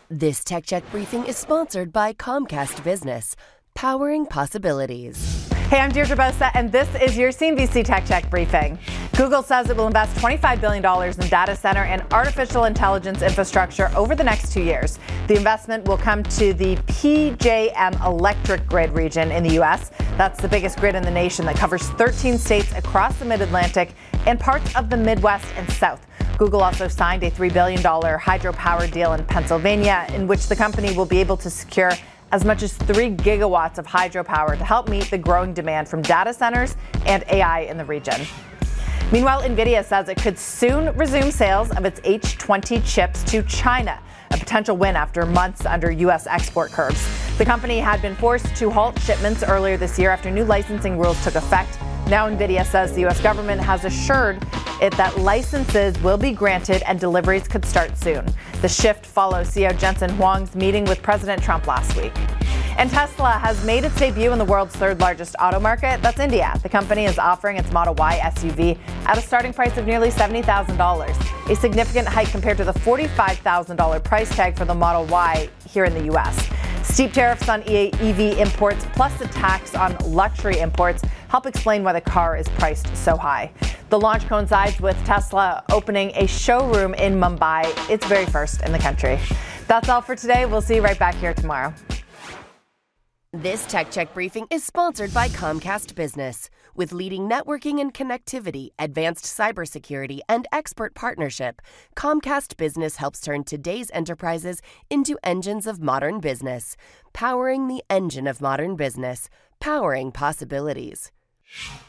This Tech Check briefing is sponsored by Comcast Business, powering possibilities. Hey, I'm Deirdre Bosa, and this is your CNBC Tech Check briefing. Google says it will invest $25 billion in data center and artificial intelligence infrastructure over the next 2 years. The investment will come to the PJM electric grid region in the U.S. That's the biggest grid in the nation that covers 13 states across the Mid-Atlantic and parts of the Midwest and South. Google also signed a $3 billion hydropower deal in Pennsylvania, in which the company will be able to secure as much as 3 gigawatts of hydropower to help meet the growing demand from data centers and AI in the region. Meanwhile, NVIDIA says it could soon resume sales of its H20 chips to China, a potential win after months under U.S. export curbs. The company had been forced to halt shipments earlier this year after new licensing rules took effect. Now NVIDIA says the U.S. government has assured it that licenses will be granted and deliveries could start soon. The shift follows CEO Jensen Huang's meeting with President Trump last week. And Tesla has made its debut in the world's third largest auto market. That's India. The company is offering its Model Y SUV at a starting price of nearly $70,000, a significant hike compared to the $45,000 price tag for the Model Y here in the U.S. Steep tariffs on EV imports plus the tax on luxury imports help explain why the car is priced so high. The launch coincides with Tesla opening a showroom in Mumbai, its very first in the country. That's all for today. We'll see you right back here tomorrow. This Tech Check briefing is sponsored by Comcast Business. With leading networking and connectivity, advanced cybersecurity, and expert partnership, Comcast Business helps turn today's enterprises into engines of modern business. Powering the engine of modern business. Powering possibilities.